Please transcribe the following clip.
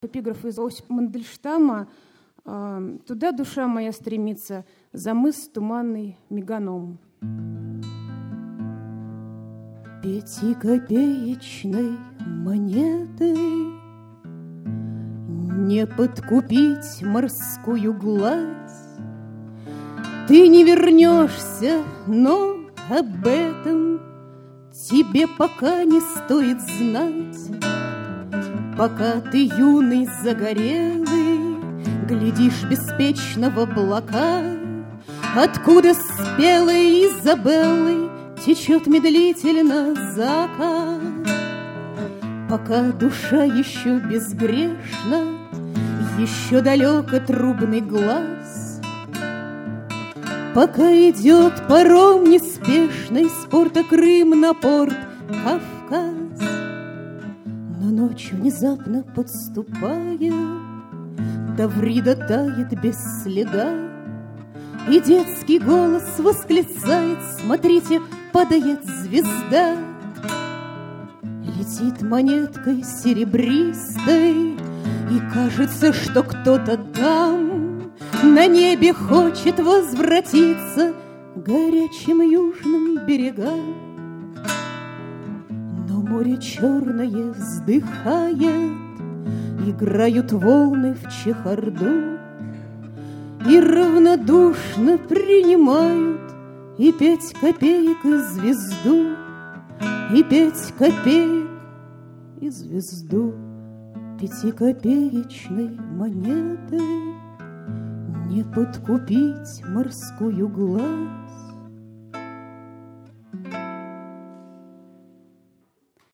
Эпиграф из Осипа Мандельштама: «Туда душа моя стремится, за мыс туманный Меганом». Пятикопеечной монеты не подкупить морскую гладь. Ты не вернешься, но об этом тебе пока не стоит знать. Пока ты юный, загорелый, глядишь беспечно в облака, откуда спелой Изабеллой течет медлительно закат. Пока душа еще безгрешна, еще далеко трубный глаз, пока идет паром неспешный с порта Крым на порт Кавказ. Но ночь внезапно подступая, Таврида тает без следа, и детский голос восклицает: смотрите, падает звезда. Летит монеткой серебристой, и кажется, что кто-то там на небе хочет возвратиться к горячим южным берегам. Но море черное вздыхает, играют волны в чехарду, и равнодушно принимают и 5 копеек, и звезду, и 5 копеек, и звезду. Пятикопеечной монетой не подкупить морскую гладь.